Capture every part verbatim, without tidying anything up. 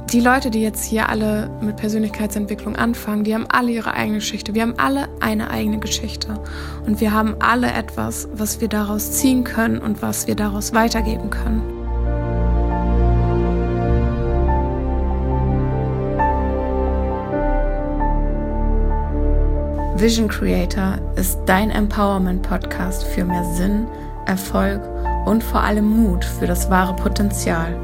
Die Leute, die jetzt hier alle mit Persönlichkeitsentwicklung anfangen, die haben alle ihre eigene Geschichte. Wir haben alle eine eigene Geschichte. Und wir haben alle etwas, was wir daraus ziehen können und was wir daraus weitergeben können. Vision Creator ist dein Empowerment-Podcast für mehr Sinn, Erfolg und vor allem Mut für das wahre Potenzial.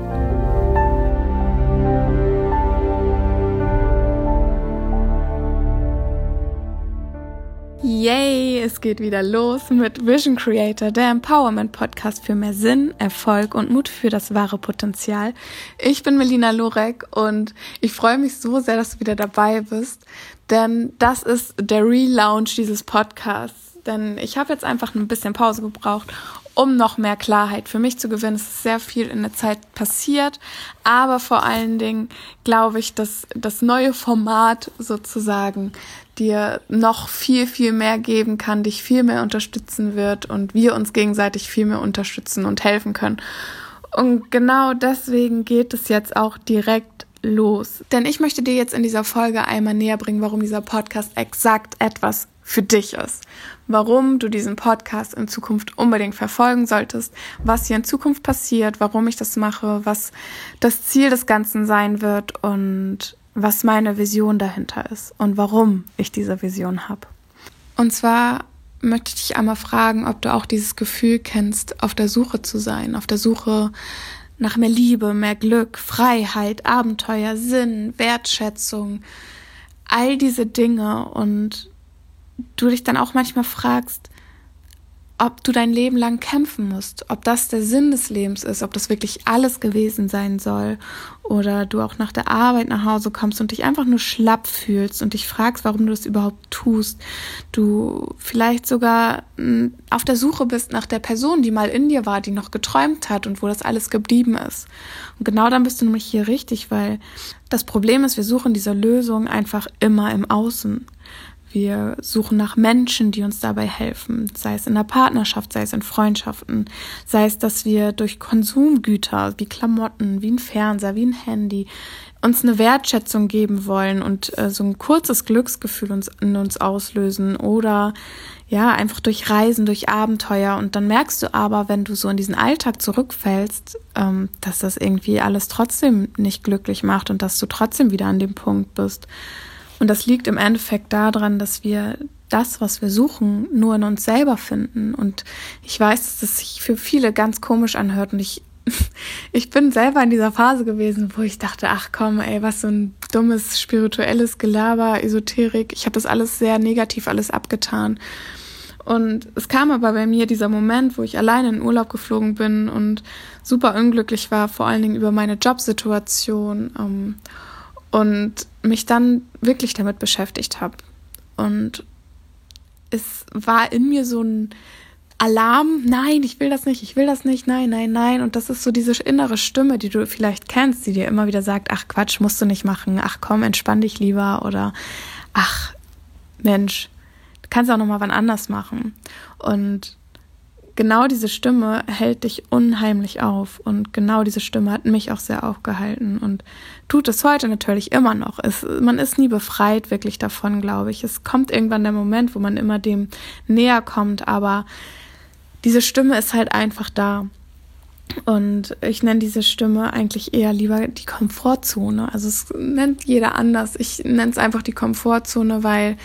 Yay, es geht wieder los mit Vision Creator, der Empowerment-Podcast für mehr Sinn, Erfolg und Mut für das wahre Potenzial. Ich bin Melina Lorek und ich freue mich so sehr, dass du wieder dabei bist, denn das ist der Relaunch dieses Podcasts. Denn ich habe jetzt einfach ein bisschen Pause gebraucht, um noch mehr Klarheit für mich zu gewinnen. Es ist sehr viel in der Zeit passiert, aber vor allen Dingen glaube ich, dass das neue Format sozusagen dir noch viel, viel mehr geben kann, dich viel mehr unterstützen wird und wir uns gegenseitig viel mehr unterstützen und helfen können. Und genau deswegen geht es jetzt auch direkt los. Denn ich möchte dir jetzt in dieser Folge einmal näher bringen, warum dieser Podcast exakt etwas für dich ist. Warum du diesen Podcast in Zukunft unbedingt verfolgen solltest, was hier in Zukunft passiert, warum ich das mache, was das Ziel des Ganzen sein wird und was meine Vision dahinter ist und warum ich diese Vision habe. Und zwar möchte ich dich einmal fragen, ob du auch dieses Gefühl kennst, auf der Suche zu sein, auf der Suche nach mehr Liebe, mehr Glück, Freiheit, Abenteuer, Sinn, Wertschätzung, all diese Dinge und du dich dann auch manchmal fragst, ob du dein Leben lang kämpfen musst, ob das der Sinn des Lebens ist, ob das wirklich alles gewesen sein soll oder du auch nach der Arbeit nach Hause kommst und dich einfach nur schlapp fühlst und dich fragst, warum du das überhaupt tust. Du vielleicht sogar auf der Suche bist nach der Person, die mal in dir war, die noch geträumt hat und wo das alles geblieben ist. Und genau dann bist du nämlich hier richtig, weil das Problem ist, wir suchen diese Lösung einfach immer im Außen. Wir suchen nach Menschen, die uns dabei helfen, sei es in der Partnerschaft, sei es in Freundschaften, sei es, dass wir durch Konsumgüter wie Klamotten, wie ein Fernseher, wie ein Handy uns eine Wertschätzung geben wollen und äh, so ein kurzes Glücksgefühl uns, in uns auslösen oder ja, einfach durch Reisen, durch Abenteuer und dann merkst du aber, wenn du so in diesen Alltag zurückfällst, ähm, dass das irgendwie alles trotzdem nicht glücklich macht und dass du trotzdem wieder an dem Punkt bist. Und das liegt im Endeffekt daran, dass wir das, was wir suchen, nur in uns selber finden. Und ich weiß, dass das sich für viele ganz komisch anhört. Und ich, ich bin selber in dieser Phase gewesen, wo ich dachte, ach komm, ey, was so ein dummes spirituelles Gelaber, Esoterik. Ich habe das alles sehr negativ alles abgetan. Und es kam aber bei mir dieser Moment, wo ich alleine in den Urlaub geflogen bin und super unglücklich war, vor allen Dingen über meine Jobsituation. Ähm, Und mich dann wirklich damit beschäftigt habe. Und es war in mir so ein Alarm, nein, ich will das nicht, ich will das nicht, nein, nein, nein. Und das ist so diese innere Stimme, die du vielleicht kennst, die dir immer wieder sagt, ach Quatsch, musst du nicht machen, ach komm, entspann dich lieber oder ach Mensch, du kannst auch nochmal wann anders machen. Und genau diese Stimme hält dich unheimlich auf und genau diese Stimme hat mich auch sehr aufgehalten und tut es heute natürlich immer noch. Es, man ist nie befreit wirklich davon, glaube ich. Es kommt irgendwann der Moment, wo man immer dem näher kommt, aber diese Stimme ist halt einfach da. Und ich nenne diese Stimme eigentlich eher lieber die Komfortzone. Also es nennt jeder anders. Ich nenne es einfach die Komfortzone, weil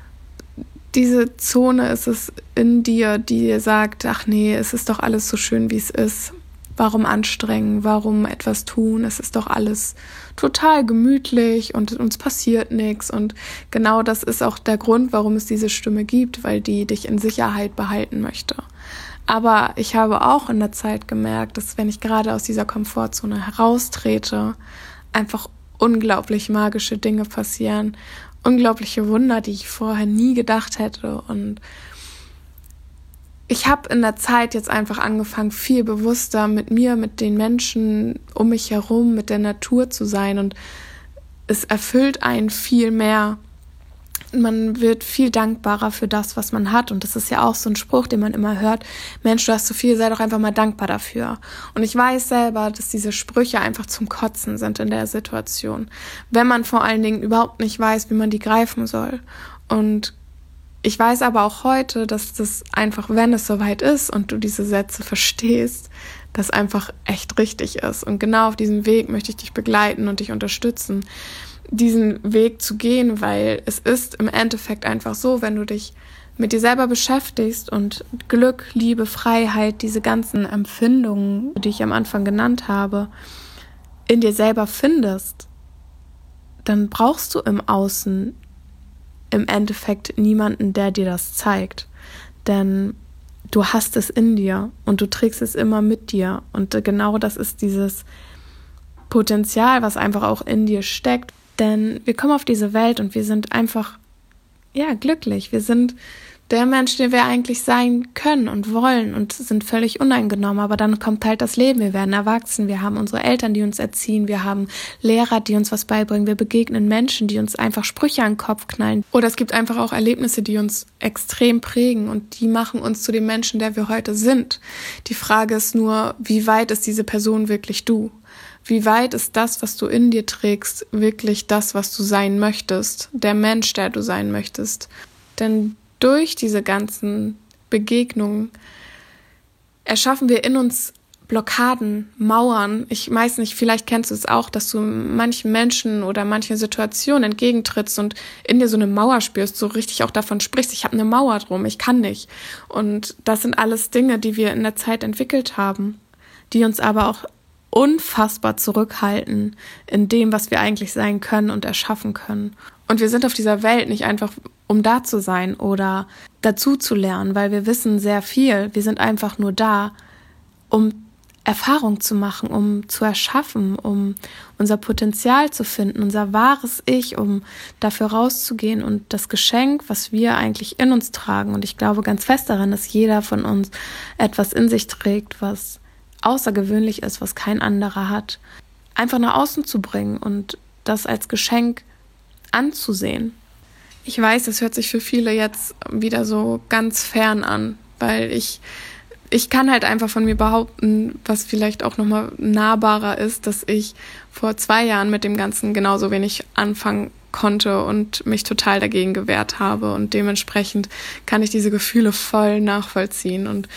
diese Zone ist es in dir, die dir sagt, ach nee, es ist doch alles so schön, wie es ist. Warum anstrengen? Warum etwas tun? Es ist doch alles total gemütlich und uns passiert nichts. Und genau das ist auch der Grund, warum es diese Stimme gibt, weil die dich in Sicherheit behalten möchte. Aber ich habe auch in der Zeit gemerkt, dass wenn ich gerade aus dieser Komfortzone heraustrete, einfach unglaublich magische Dinge passieren. Unglaubliche Wunder, die ich vorher nie gedacht hätte. Und ich habe in der Zeit jetzt einfach angefangen, viel bewusster mit mir, mit den Menschen um mich herum, mit der Natur zu sein. Und es erfüllt einen viel mehr, man wird viel dankbarer für das, was man hat. Und das ist ja auch so ein Spruch, den man immer hört. Mensch, du hast so viel, sei doch einfach mal dankbar dafür. Und ich weiß selber, dass diese Sprüche einfach zum Kotzen sind in der Situation. Wenn man vor allen Dingen überhaupt nicht weiß, wie man die greifen soll. Und ich weiß aber auch heute, dass das einfach, wenn es soweit ist und du diese Sätze verstehst, das einfach echt richtig ist. Und genau auf diesem Weg möchte ich dich begleiten und dich unterstützen, diesen Weg zu gehen, weil es ist im Endeffekt einfach so, wenn du dich mit dir selber beschäftigst und Glück, Liebe, Freiheit, diese ganzen Empfindungen, die ich am Anfang genannt habe, in dir selber findest, dann brauchst du im Außen im Endeffekt niemanden, der dir das zeigt. Denn du hast es in dir und du trägst es immer mit dir. Und genau das ist dieses Potenzial, was einfach auch in dir steckt. Denn wir kommen auf diese Welt und wir sind einfach, ja, glücklich. Wir sind der Mensch, den wir eigentlich sein können und wollen und sind völlig uneingenommen. Aber dann kommt halt das Leben. Wir werden erwachsen. Wir haben unsere Eltern, die uns erziehen. Wir haben Lehrer, die uns was beibringen. Wir begegnen Menschen, die uns einfach Sprüche an den Kopf knallen. Oder es gibt einfach auch Erlebnisse, die uns extrem prägen und die machen uns zu dem Menschen, der wir heute sind. Die Frage ist nur, wie weit ist diese Person wirklich du? Wie weit ist das, was du in dir trägst, wirklich das, was du sein möchtest, der Mensch, der du sein möchtest? Denn durch diese ganzen Begegnungen erschaffen wir in uns Blockaden, Mauern. Ich weiß nicht, vielleicht kennst du es auch, dass du manchen Menschen oder manchen Situationen entgegentrittst und in dir so eine Mauer spürst, so richtig auch davon sprichst, ich habe eine Mauer drum, ich kann nicht. Und das sind alles Dinge, die wir in der Zeit entwickelt haben, die uns aber auch unfassbar zurückhalten in dem, was wir eigentlich sein können und erschaffen können. Und wir sind auf dieser Welt nicht einfach, um da zu sein oder dazu zu lernen, weil wir wissen sehr viel. Wir sind einfach nur da, um Erfahrung zu machen, um zu erschaffen, um unser Potenzial zu finden, unser wahres Ich, um dafür rauszugehen und das Geschenk, was wir eigentlich in uns tragen. Und ich glaube ganz fest daran, dass jeder von uns etwas in sich trägt, was außergewöhnlich ist, was kein anderer hat, einfach nach außen zu bringen und das als Geschenk anzusehen. Ich weiß, das hört sich für viele jetzt wieder so ganz fern an, weil ich ich kann halt einfach von mir behaupten, was vielleicht auch nochmal nahbarer ist, dass ich vor zwei Jahren mit dem Ganzen genauso wenig anfangen konnte und mich total dagegen gewehrt habe und dementsprechend kann ich diese Gefühle voll nachvollziehen. Und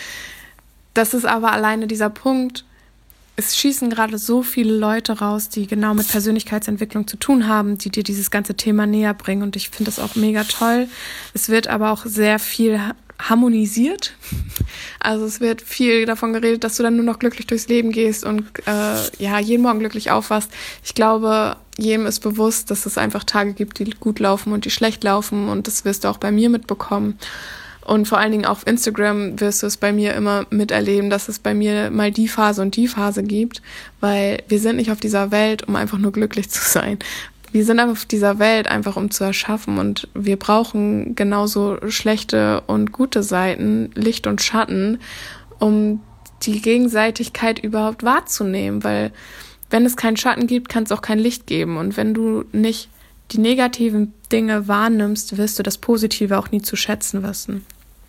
das ist aber alleine dieser Punkt, es schießen gerade so viele Leute raus, die genau mit Persönlichkeitsentwicklung zu tun haben, die dir dieses ganze Thema näher bringen und ich finde das auch mega toll. Es wird aber auch sehr viel harmonisiert. Also es wird viel davon geredet, dass du dann nur noch glücklich durchs Leben gehst und äh, ja jeden Morgen glücklich aufwachst. Ich glaube, jedem ist bewusst, dass es einfach Tage gibt, die gut laufen und die schlecht laufen und das wirst du auch bei mir mitbekommen. Und vor allen Dingen auf Instagram wirst du es bei mir immer miterleben, dass es bei mir mal die Phase und die Phase gibt, weil wir sind nicht auf dieser Welt, um einfach nur glücklich zu sein. Wir sind auf dieser Welt einfach, um zu erschaffen und wir brauchen genauso schlechte und gute Seiten, Licht und Schatten, um die Gegenseitigkeit überhaupt wahrzunehmen, weil wenn es keinen Schatten gibt, kann es auch kein Licht geben und wenn du nicht die negativen Dinge wahrnimmst, wirst du das Positive auch nie zu schätzen wissen.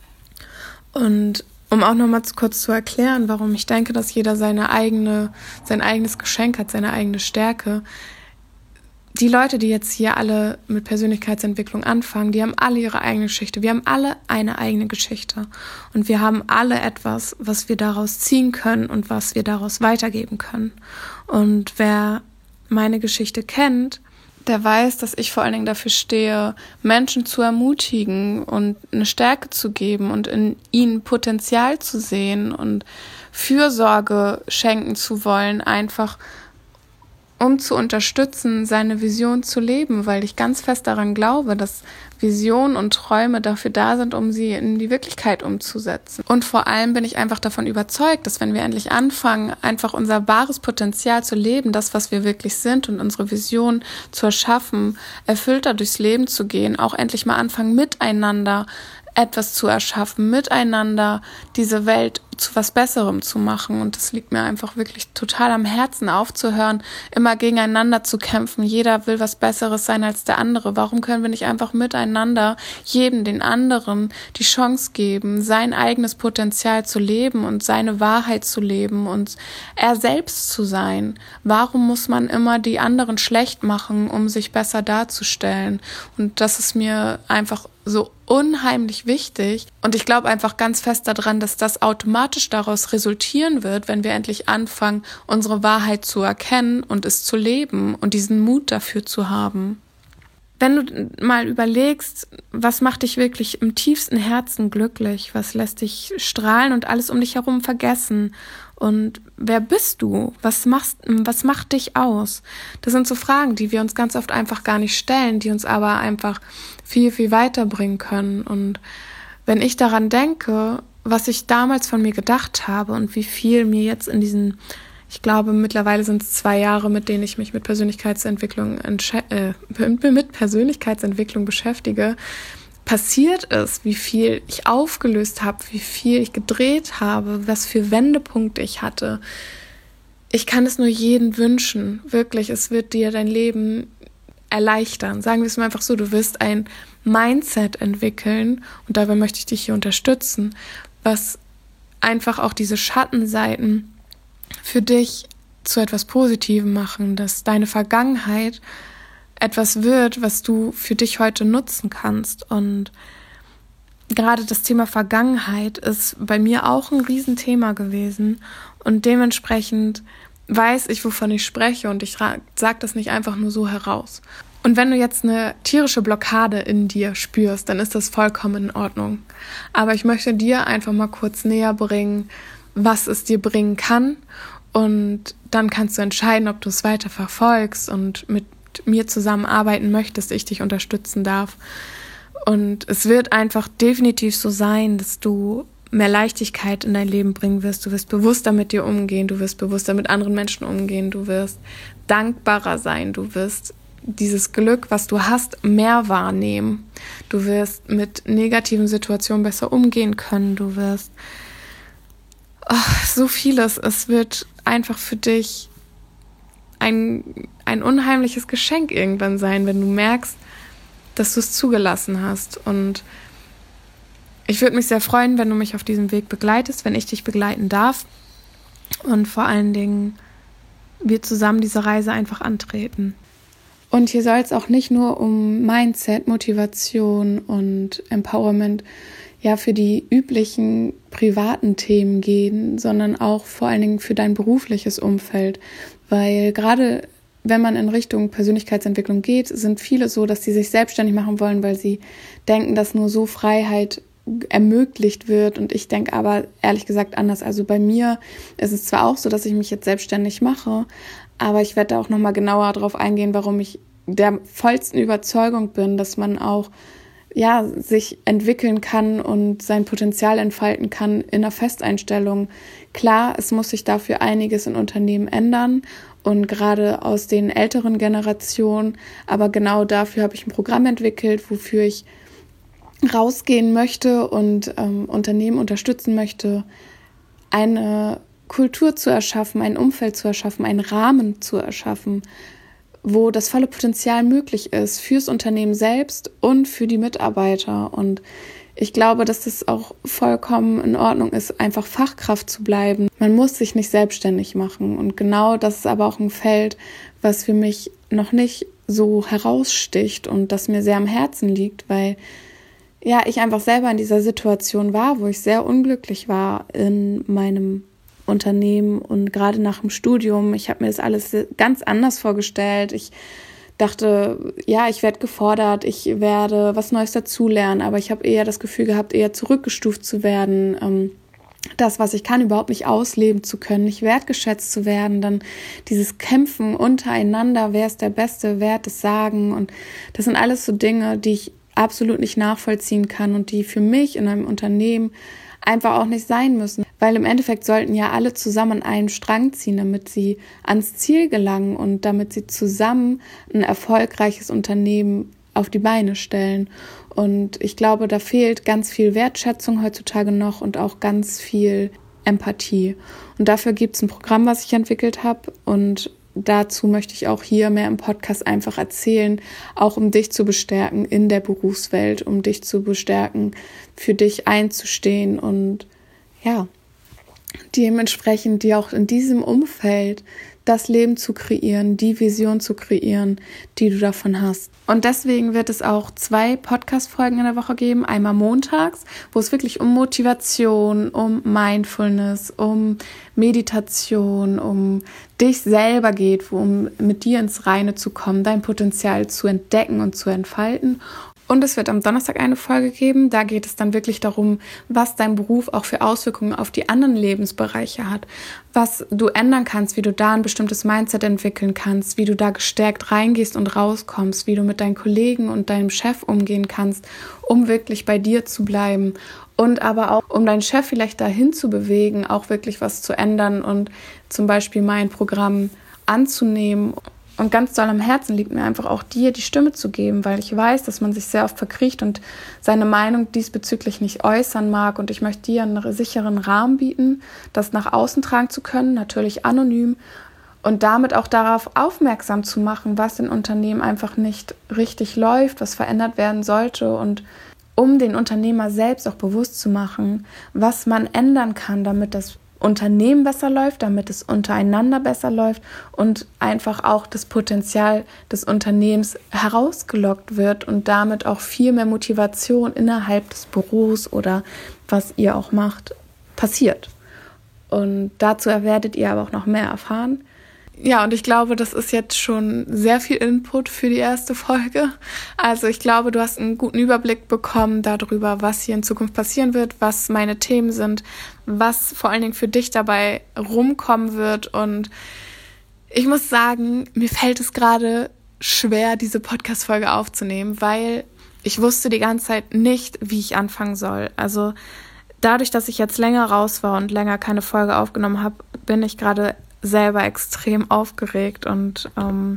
Und um auch nochmal kurz zu erklären, warum ich denke, dass jeder seine eigene, sein eigenes Geschenk hat, seine eigene Stärke. Die Leute, die jetzt hier alle mit Persönlichkeitsentwicklung anfangen, die haben alle ihre eigene Geschichte. Wir haben alle eine eigene Geschichte. Und wir haben alle etwas, was wir daraus ziehen können und was wir daraus weitergeben können. Und wer meine Geschichte kennt, der weiß, dass ich vor allen Dingen dafür stehe, Menschen zu ermutigen und eine Stärke zu geben und in ihnen Potenzial zu sehen und Fürsorge schenken zu wollen, einfach um zu unterstützen, seine Vision zu leben, weil ich ganz fest daran glaube, dass Visionen und Träume dafür da sind, um sie in die Wirklichkeit umzusetzen. Und vor allem bin ich einfach davon überzeugt, dass wenn wir endlich anfangen, einfach unser wahres Potenzial zu leben, das, was wir wirklich sind und unsere Vision zu erschaffen, erfüllter durchs Leben zu gehen, auch endlich mal anfangen, miteinander etwas zu erschaffen, miteinander diese Welt zu was Besserem zu machen. Und das liegt mir einfach wirklich total am Herzen, aufzuhören, immer gegeneinander zu kämpfen. Jeder will was Besseres sein als der andere. Warum können wir nicht einfach miteinander jedem den anderen die Chance geben, sein eigenes Potenzial zu leben und seine Wahrheit zu leben und er selbst zu sein? Warum muss man immer die anderen schlecht machen, um sich besser darzustellen? Und das ist mir einfach so unheimlich wichtig. Und ich glaube einfach ganz fest daran, dass das automatisch daraus resultieren wird, wenn wir endlich anfangen, unsere Wahrheit zu erkennen und es zu leben und diesen Mut dafür zu haben. Wenn du mal überlegst, was macht dich wirklich im tiefsten Herzen glücklich, was lässt dich strahlen und alles um dich herum vergessen? Und wer bist du? Was machst, was macht dich aus? Das sind so Fragen, die wir uns ganz oft einfach gar nicht stellen, die uns aber einfach viel, viel weiterbringen können. Und wenn ich daran denke, was ich damals von mir gedacht habe und wie viel mir jetzt in diesen, ich glaube, mittlerweile sind es zwei Jahre, mit denen ich mich mit Persönlichkeitsentwicklung, äh, mit Persönlichkeitsentwicklung beschäftige, passiert ist, wie viel ich aufgelöst habe, wie viel ich gedreht habe, was für Wendepunkte ich hatte. Ich kann es nur jedem wünschen, wirklich, es wird dir dein Leben erleichtern. Sagen wir es mal einfach so, du wirst ein Mindset entwickeln und dabei möchte ich dich hier unterstützen, was einfach auch diese Schattenseiten für dich zu etwas Positivem machen, dass deine Vergangenheit etwas wird, was du für dich heute nutzen kannst. Und gerade das Thema Vergangenheit ist bei mir auch ein Riesenthema gewesen und dementsprechend weiß ich, wovon ich spreche und ich sage das nicht einfach nur so heraus. Und wenn du jetzt eine tierische Blockade in dir spürst, dann ist das vollkommen in Ordnung. Aber ich möchte dir einfach mal kurz näher bringen, was es dir bringen kann, und dann kannst du entscheiden, ob du es weiter verfolgst und mit mir zusammenarbeiten möchtest, ich dich unterstützen darf. Und es wird einfach definitiv so sein, dass du mehr Leichtigkeit in dein Leben bringen wirst. Du wirst bewusster mit dir umgehen, du wirst bewusster mit anderen Menschen umgehen, du wirst dankbarer sein, du wirst dieses Glück, was du hast, mehr wahrnehmen. Du wirst mit negativen Situationen besser umgehen können, du wirst oh, so vieles. Es wird einfach für dich ein, ein unheimliches Geschenk irgendwann sein, wenn du merkst, dass du es zugelassen hast. Und ich würde mich sehr freuen, wenn du mich auf diesem Weg begleitest, wenn ich dich begleiten darf und vor allen Dingen wir zusammen diese Reise einfach antreten. Und hier soll es auch nicht nur um Mindset, Motivation und Empowerment, ja, für die üblichen privaten Themen gehen, sondern auch vor allen Dingen für dein berufliches Umfeld. Weil gerade wenn man in Richtung Persönlichkeitsentwicklung geht, sind viele so, dass sie sich selbstständig machen wollen, weil sie denken, dass nur so Freiheit ermöglicht wird. Und ich denke aber ehrlich gesagt anders. Also bei mir ist es zwar auch so, dass ich mich jetzt selbstständig mache, aber ich werde da auch nochmal genauer drauf eingehen, warum ich der vollsten Überzeugung bin, dass man auch ja, sich entwickeln kann und sein Potenzial entfalten kann in einer Festeinstellung. Klar, es muss sich dafür einiges in Unternehmen ändern und gerade aus den älteren Generationen, aber genau dafür habe ich ein Programm entwickelt, wofür ich rausgehen möchte und ähm, Unternehmen unterstützen möchte, eine Kultur zu erschaffen, ein Umfeld zu erschaffen, einen Rahmen zu erschaffen, wo das volle Potenzial möglich ist fürs Unternehmen selbst und für die Mitarbeiter. Und ich glaube, dass das auch vollkommen in Ordnung ist, einfach Fachkraft zu bleiben. Man muss sich nicht selbstständig machen. Und genau das ist aber auch ein Feld, was für mich noch nicht so heraussticht und das mir sehr am Herzen liegt, weil ja, ich einfach selber in dieser Situation war, wo ich sehr unglücklich war in meinem Unternehmen und gerade nach dem Studium. Ich habe mir das alles ganz anders vorgestellt. Ich dachte, ja, ich werde gefordert, ich werde was Neues dazulernen, aber ich habe eher das Gefühl gehabt, eher zurückgestuft zu werden, ähm, das, was ich kann, überhaupt nicht ausleben zu können, nicht wertgeschätzt zu werden, dann dieses Kämpfen untereinander, wer ist der Beste, wer hat das Sagen, und das sind alles so Dinge, die ich absolut nicht nachvollziehen kann und die für mich in einem Unternehmen einfach auch nicht sein müssen, weil im Endeffekt sollten ja alle zusammen an einen Strang ziehen, damit sie ans Ziel gelangen und damit sie zusammen ein erfolgreiches Unternehmen auf die Beine stellen. Und ich glaube, da fehlt ganz viel Wertschätzung heutzutage noch und auch ganz viel Empathie. Und dafür gibt es ein Programm, was ich entwickelt habe. Und dazu möchte ich auch hier mehr im Podcast einfach erzählen, auch um dich zu bestärken in der Berufswelt, um dich zu bestärken, für dich einzustehen und ja, dementsprechend dir auch in diesem Umfeld das Leben zu kreieren, die Vision zu kreieren, die du davon hast. Und deswegen wird es auch zwei Podcast-Folgen in der Woche geben. Einmal montags, wo es wirklich um Motivation, um Mindfulness, um Meditation, um dich selber geht, um mit dir ins Reine zu kommen, dein Potenzial zu entdecken und zu entfalten. Und es wird am Donnerstag eine Folge geben, da geht es dann wirklich darum, was dein Beruf auch für Auswirkungen auf die anderen Lebensbereiche hat, was du ändern kannst, wie du da ein bestimmtes Mindset entwickeln kannst, wie du da gestärkt reingehst und rauskommst, wie du mit deinen Kollegen und deinem Chef umgehen kannst, um wirklich bei dir zu bleiben und aber auch, um deinen Chef vielleicht dahin zu bewegen, auch wirklich was zu ändern und zum Beispiel mein Programm anzunehmen. Und ganz doll am Herzen liegt mir einfach auch dir die Stimme zu geben, weil ich weiß, dass man sich sehr oft verkriecht und seine Meinung diesbezüglich nicht äußern mag. Und ich möchte dir einen sicheren Rahmen bieten, das nach außen tragen zu können, natürlich anonym. Und damit auch darauf aufmerksam zu machen, was in Unternehmen einfach nicht richtig läuft, was verändert werden sollte. Und um den Unternehmer selbst auch bewusst zu machen, was man ändern kann, damit das Unternehmen besser läuft, damit es untereinander besser läuft und einfach auch das Potenzial des Unternehmens herausgelockt wird und damit auch viel mehr Motivation innerhalb des Büros oder was ihr auch macht, passiert. Und dazu werdet ihr aber auch noch mehr erfahren. Ja, und ich glaube, das ist jetzt schon sehr viel Input für die erste Folge. Also ich glaube, du hast einen guten Überblick bekommen darüber, was hier in Zukunft passieren wird, was meine Themen sind, was vor allen Dingen für dich dabei rumkommen wird. Und ich muss sagen, mir fällt es gerade schwer, diese Podcast-Folge aufzunehmen, weil ich wusste die ganze Zeit nicht, wie ich anfangen soll. Also dadurch, dass ich jetzt länger raus war und länger keine Folge aufgenommen habe, bin ich gerade selber extrem aufgeregt und ähm,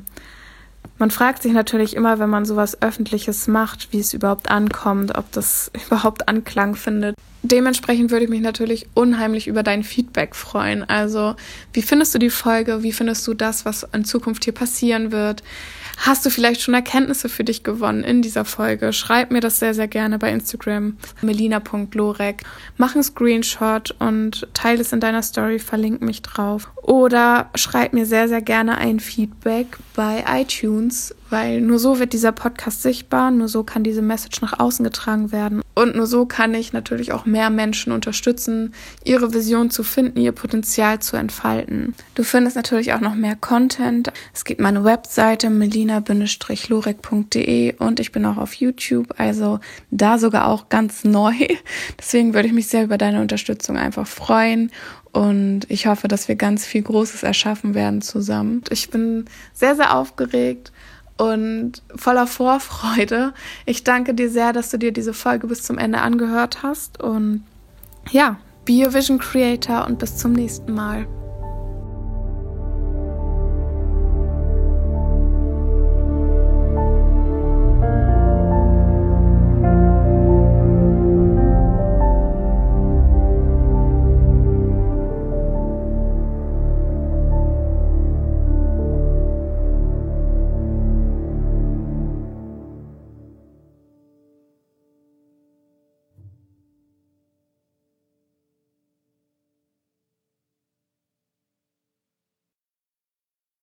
man fragt sich natürlich immer, wenn man sowas Öffentliches macht, wie es überhaupt ankommt, ob das überhaupt Anklang findet. Dementsprechend würde ich mich natürlich unheimlich über dein Feedback freuen. Also, wie findest du die Folge? Wie findest du das, was in Zukunft hier passieren wird? Hast du vielleicht schon Erkenntnisse für dich gewonnen in dieser Folge? Schreib mir das sehr, sehr gerne bei Instagram, melina punkt lorek. Mach einen Screenshot und teile es in deiner Story, verlink mich drauf. Oder schreib mir sehr, sehr gerne ein Feedback bei iTunes, weil nur so wird dieser Podcast sichtbar, nur so kann diese Message nach außen getragen werden. Und nur so kann ich natürlich auch mehr Menschen unterstützen, ihre Vision zu finden, ihr Potenzial zu entfalten. Du findest natürlich auch noch mehr Content. Es gibt meine Webseite melina Bindestrich lorek punkt de und ich bin auch auf YouTube, also da sogar auch ganz neu. Deswegen würde ich mich sehr über deine Unterstützung einfach freuen. Und ich hoffe, dass wir ganz viel Großes erschaffen werden zusammen. Ich bin sehr, sehr aufgeregt und voller Vorfreude. Ich danke dir sehr, dass du dir diese Folge bis zum Ende angehört hast. Und ja, be a Vision Creator und bis zum nächsten Mal.